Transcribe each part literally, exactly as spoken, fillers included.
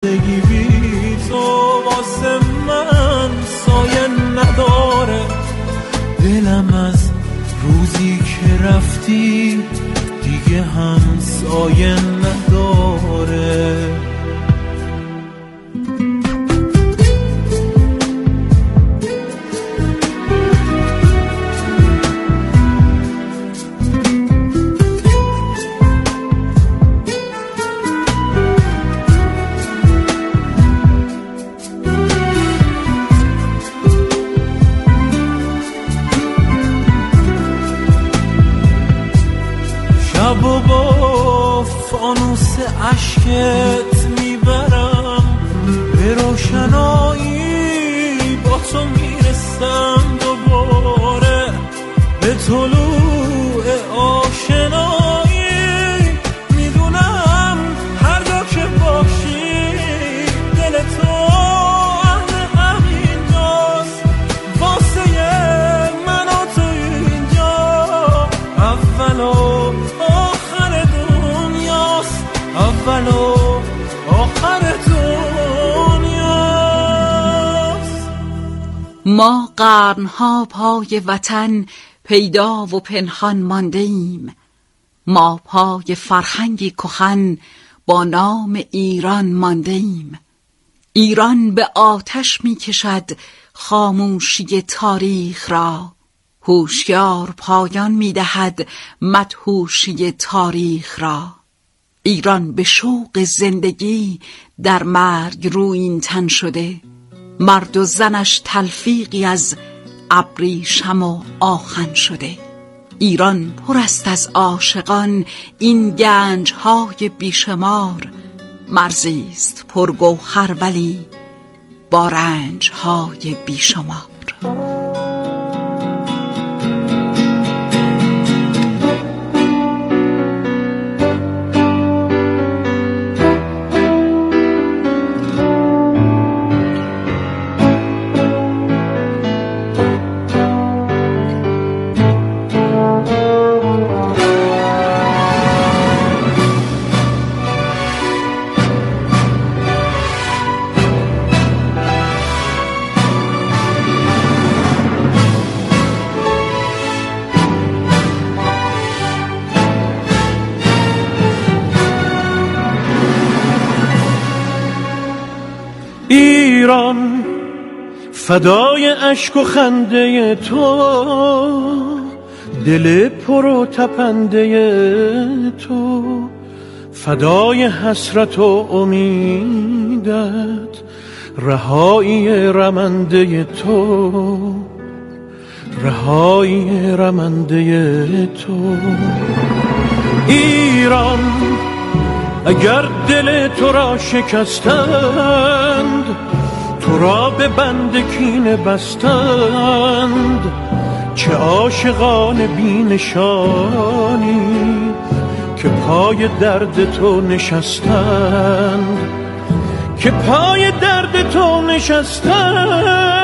زندگی بی تو واسه من سایه نداره، دلم از روزی که رفتی دیگه هم سایه نداره. شب و با فانوس عشقت میبرم به روشنایی، با تو میرسم دوباره به طلوع آشنایی. میدونم هر جا که باشی دل تو اهل همینجاست، واسه من و تو اینجا اول و آخر دنیاست، اول و آخر دنیاست. ما قرنها پای وطن پیدا و پنهان مانده ایم، ما پای فرهنگی کهن با نام ایران مانده ایم. ایران به آتش می کشد خاموشی تاریخ را، هوشیار پایان می دهد مدهوشی تاریخ را. ایران به شوق زندگی در مرگ رویین تن شده، مرد و زنش تلفیقی از ابریشم و آهن شده. ایران پر است از عاشقان، این گنج‌های بیشمار، مرزی است پرگوهر ولی با رنج‌های بیشمار. ایران فدای اشک و خنده تو، دل پر و تپنده تو، فدای حسرت و امیدت، رهایی رمنده تو، رهایی رمنده تو. ایران اگر دل تو را شکستند، تو را به بند کینه بستند، چه عاشقان بی نشانی که پای درد تو نشستند، که پای درد تو نشستند.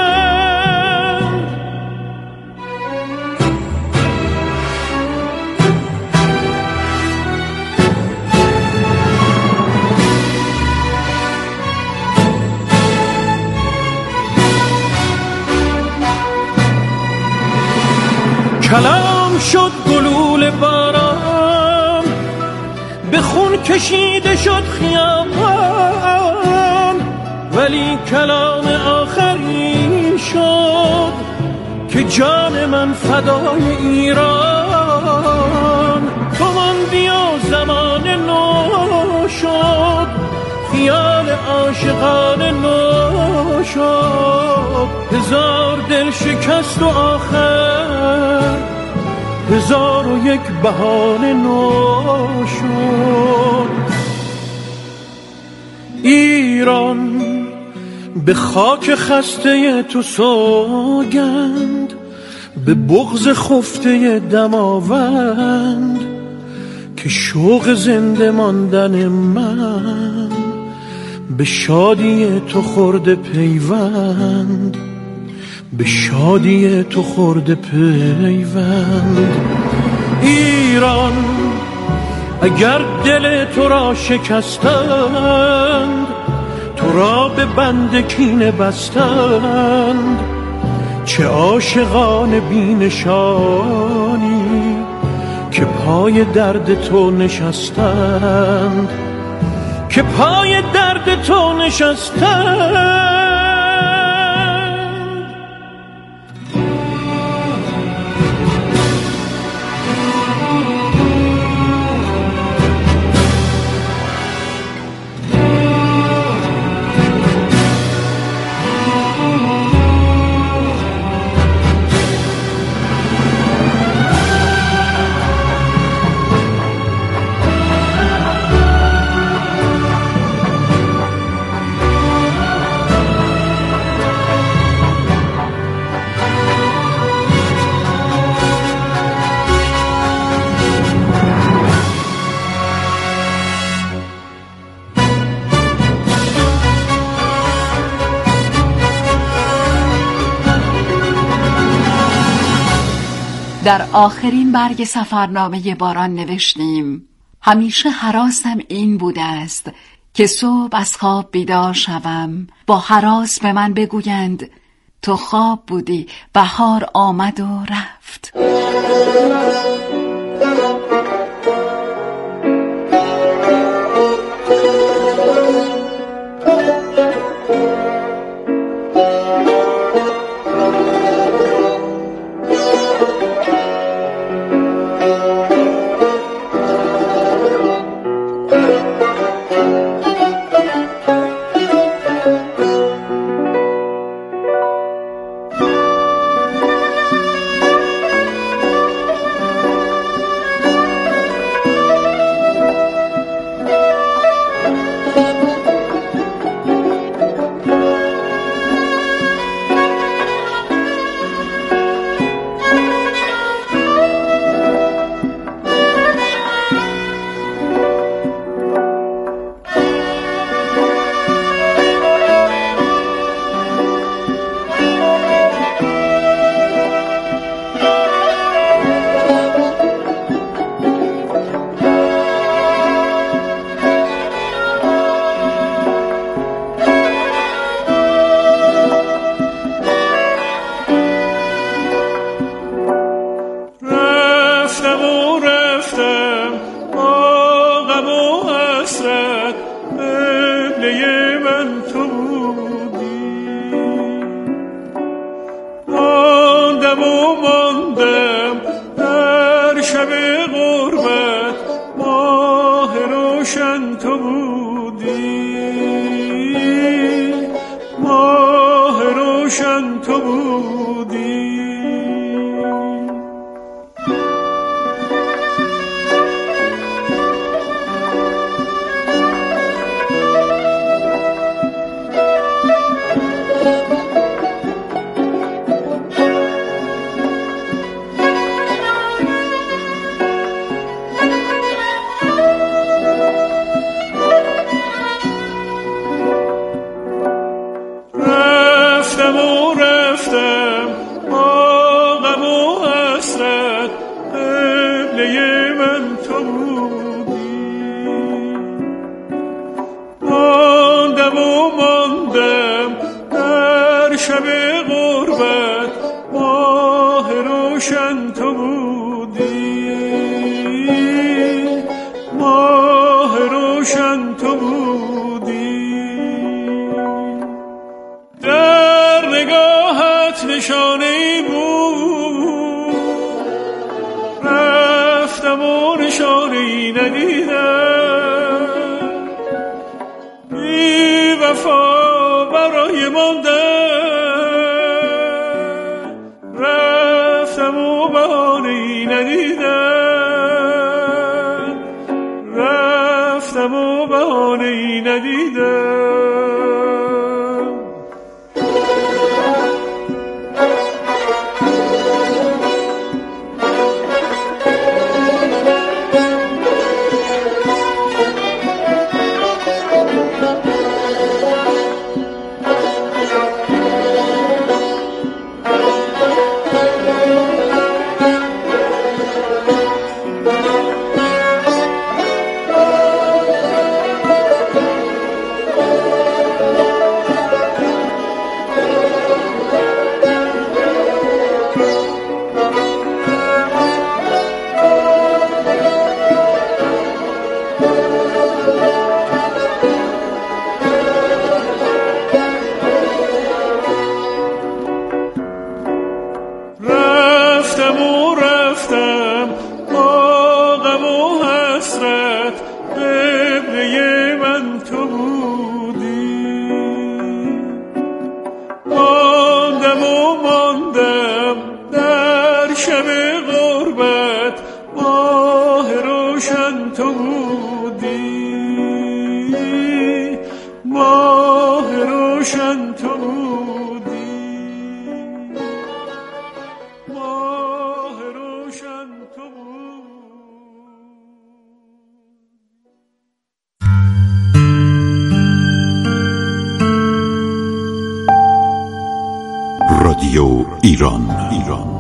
کلام شد گلوله باران، به خون کشیده شد خیابان، ولی کلام آخری شد که جان من فدای ایران. تو ماندی و زمان نو شد، خیال عاشقان نو شد، هزار دل شکست و آخر هزار و یک بهانه نو شد. ایران به خاک خسته تو سوگند، به بغض خفته دماوند، که شوق زنده ماندن من به شادی تو خورده پیوند، به شادی تو خورده پیوند. ایران اگر دل تو را شکستند، تو را به بند کینه بستند، چه عاشقان بینشانی که پای درد تو نشستند، که پای درد تو نشستند. در آخرین برگ سفرنامه باران نوشتیم: همیشه هراسم این بوده است که صبح از خواب بیدار شوم، با هراس به من بگویند تو خواب بودی، بهار آمد و رفت. روشن تو بودی، ماه روشن تو بود. رادیو ایران ایران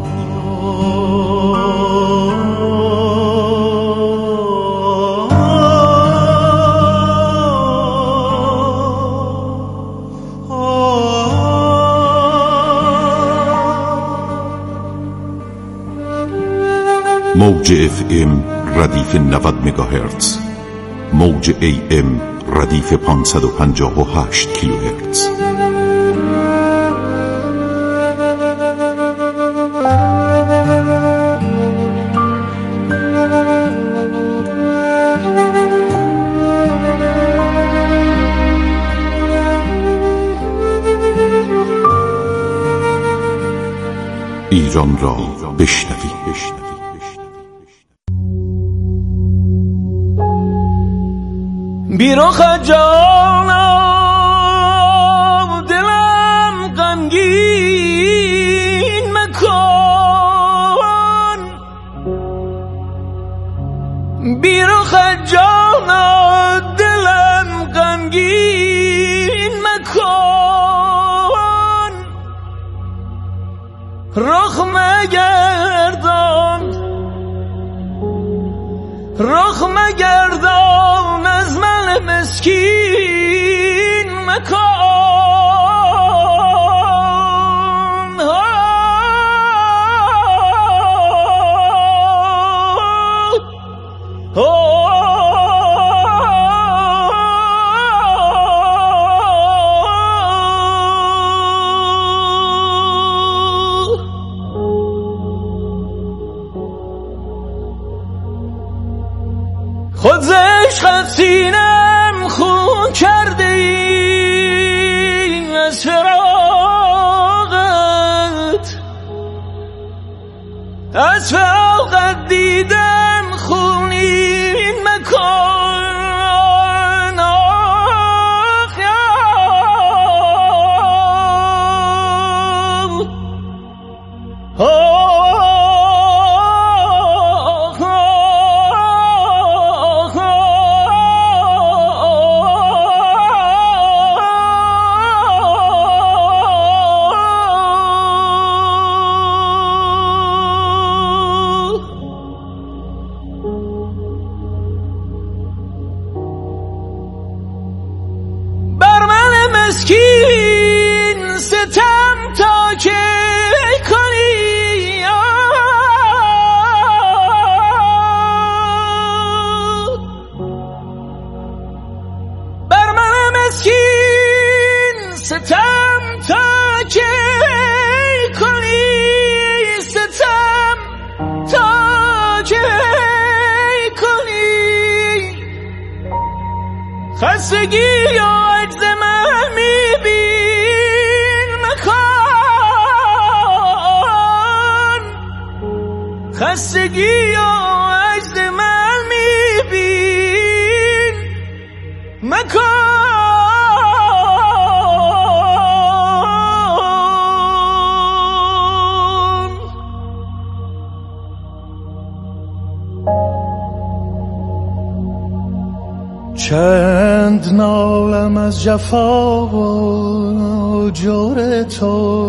موج اف ام ردیف نود مگاهرتز، موج ای ام ردیف پانصد و پنجاه و هشت کیلوهرتز. ایران را بشنوید. بیرون خجالم دلم غمگین مکن، بیرون خجالم دلم غمگین مکن، رخ مگردان رخ مگردان از من مسکین مکن. خود ز عشقت سینم خون کرده ای، از فراقت از فراقت دیدم خونین مکن. آخ یا مسکین ستم تا که کنی، بر من مسکین ستم تا که کنی، ستم تا که کنی، خستگی یا عجز من میبین مکن، خستگی یا عجز من میبین مکن. چند نالم از جفا و جور تو،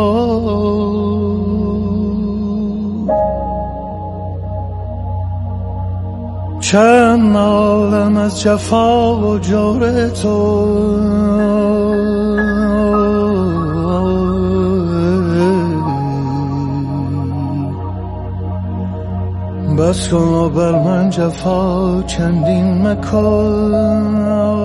چند نالم از جفا و جور تو، بس کن و بر من جفا چندین مکن.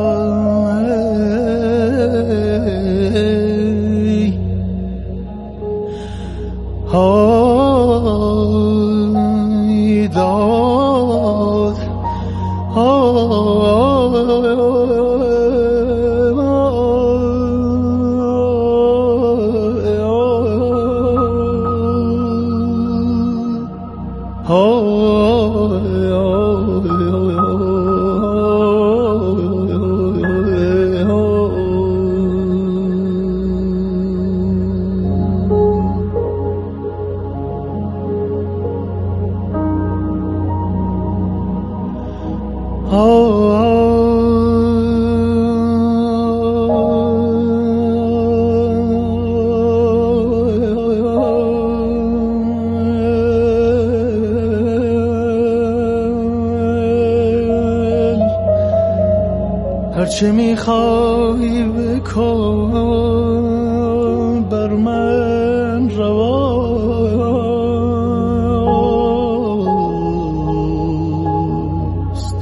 های داد هرچه میخوای بکن بر من رواست،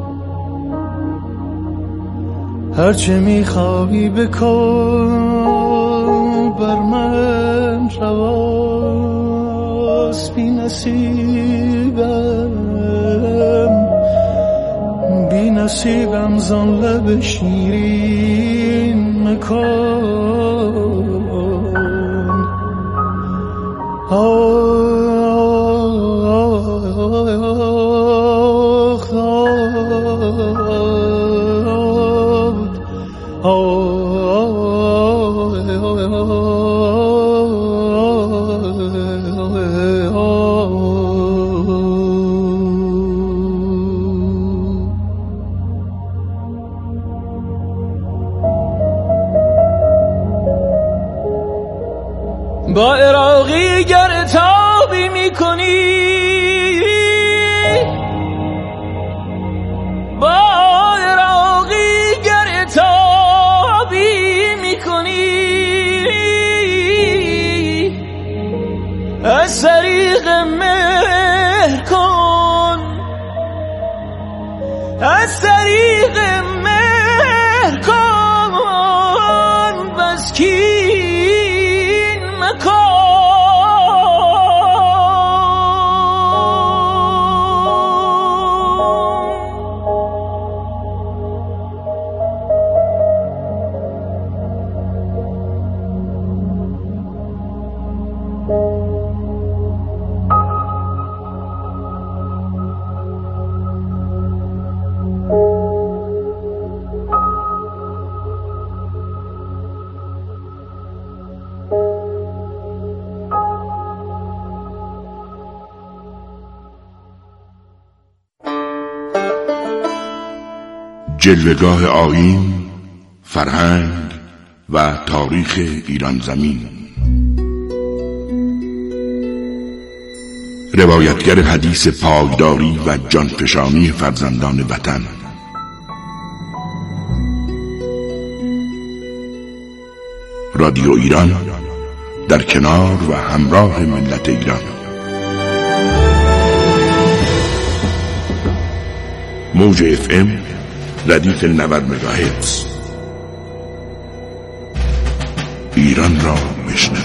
هرچه میخوای بکن بر من رواست. بی نصیبم بی نصیبم زان لب شیرین مکن. آخ با عراقی گر تابی میکنی، با عراقی گر تابی میکنی، از طریق مهر کن، از طریق مهر کن، بس کی جلوه‌گاه آیین، فرهنگ و تاریخ ایران زمین. روایتگر حدیث پایداری و جانفشانی فرزندان وطن. رادیو ایران در کنار و همراه ملت ایران. موج اف ام ردیف نود مگاهرتز. ایران را بشنو.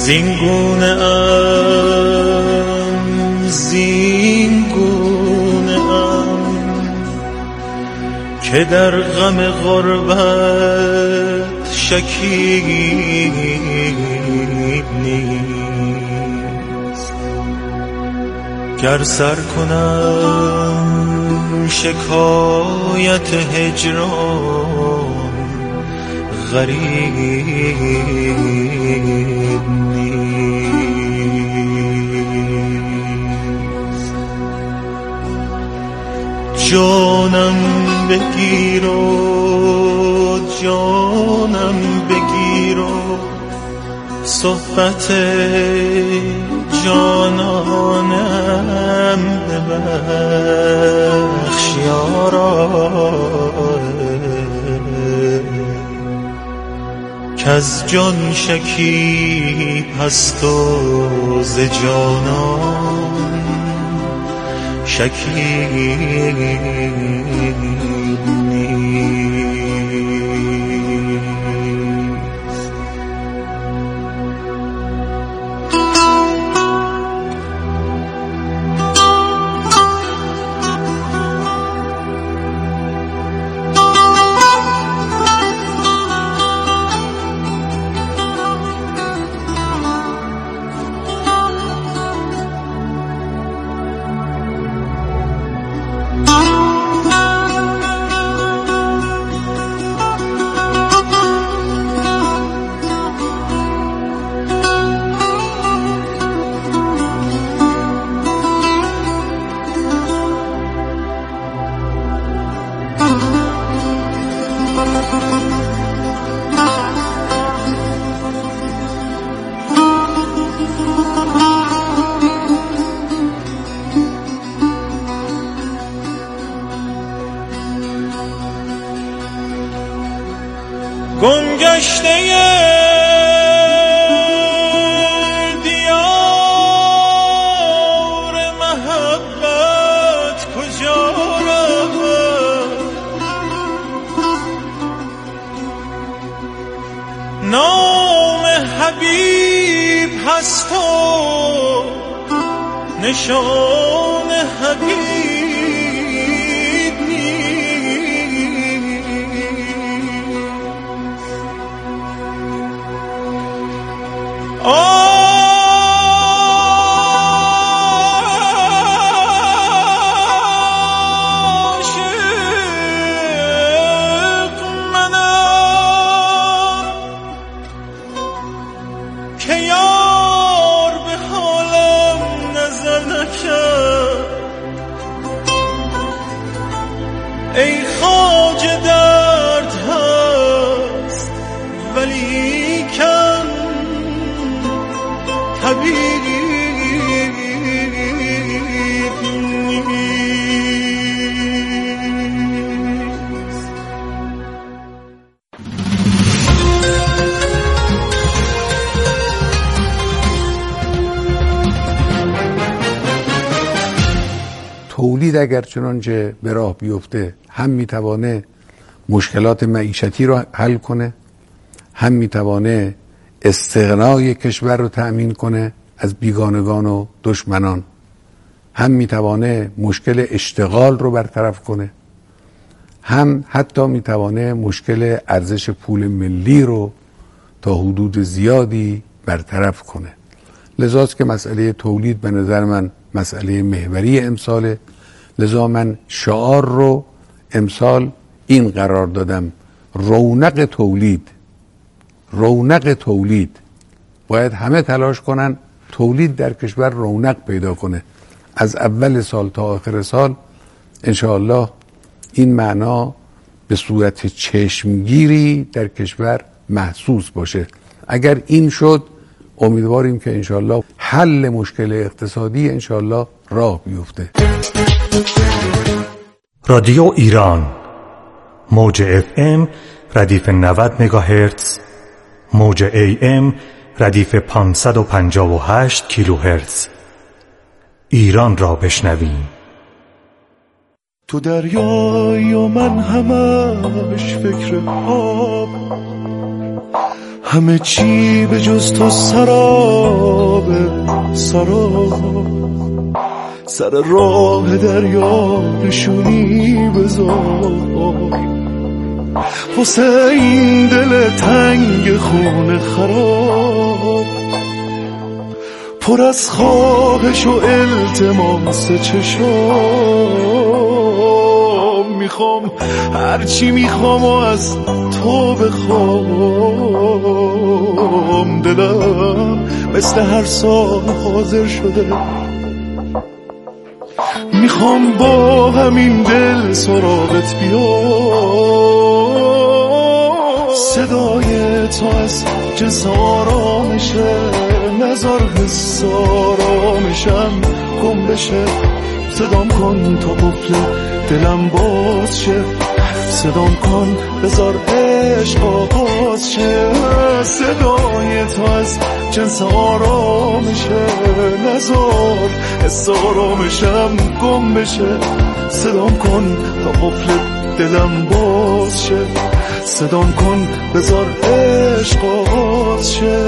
زینگونه ام زینگونه ام که در غم غربت شکیب نیست. گر سر کنم شکایت هجران غریب نیست. جانم بگیر و جانم بگیر و صحبت جانانم ببخش یارا، کز جان شکیب هست و ز جانان شکیب نیست. گمگشته دیار محبت کجا رود؟ نام حبیب هست و نشان حبیب عاشق منم که یار به حالم نظر نکرد. ای خواجه درد هست ولی کن حبیب نیست. تولید اگر چنانچه به راه بیفته هم میتوانه مشکلات معیشتی رو حل کنه، هم میتوانه استغنای کشور رو تأمین کنه از بیگانگان و دشمنان، هم میتوانه مشکل اشتغال رو برطرف کنه، هم حتی میتوانه مشکل ارزش پول ملی رو تا حدود زیادی برطرف کنه. لذاست که مسئله تولید به نظر من مسئله محوری امساله. لذا من شعار رو امسال این قرار دادم: رونق تولید. رونق تولید باید همه تلاش کنن تولید در کشور رونق پیدا کنه. از اول سال تا آخر سال انشاءالله این معنا به صورت چشمگیری در کشور محسوس باشه. اگر این شد امیدواریم که انشاءالله حل مشکل اقتصادی انشاءالله راه بیفته. رادیو ایران موج اف ام ردیف نود مگاهرتز، موج ای ام ردیف پانصد و پنجاه و هشت کیلوهرتز. ایران را بشنویم. تو دریای و من همش فکر آب، همه چی به جز تو سراب سراب، سر راه دریا نشونی بذار واسه این دل تنگ خون خراب، پر از خواهش و التماس چشام. میخوام هرچی میخوام و از تو بخوام، دلم مثل هر سال حاضر شده. میخوام با همین دل سراغت بیام، صدای تو از جنس آرامشه، نذار حس آرامشم گم بشه. صدام کن تا قفل دلم باز شه، صدام کن بذار عشق آغاز شه. صدای تو از جنس آرامشه، نذار حس آرامشم گم بشه. صدام کن تا قفل دلم باز شه، صدام کن بذار عشق آغاز شه.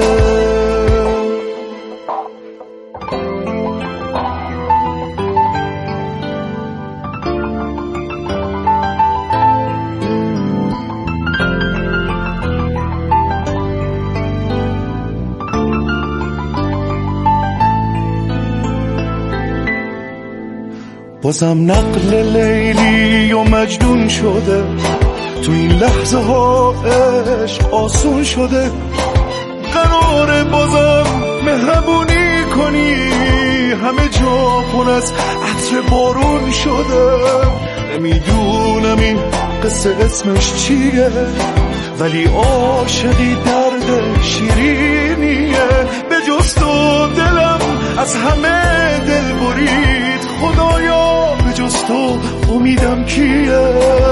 بازم نقل لیلی و مجنون شده، تو این لحظه ها عشق آسون شده. قراره بازم مهربونی کنی، همه جا پر از عطر بارون شده. نمیدونم این قصه اسمش چیه، ولی عاشقی درد شیرینیه. به جز تو دلم از همه دل برید، خدایا به جز تو امیدم کیه.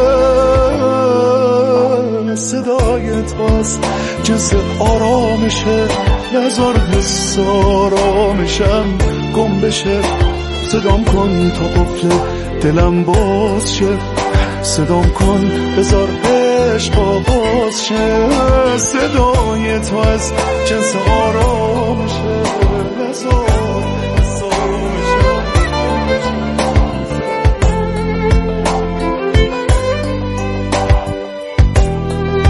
صدای تو از جنس آرامشه، نذار حس آرامشم گم بشه. صدام کن تا قفل دلم باز شه، صدام کن بذار عشق آغاز شه. صدای تو از جنس آرامشه، نذار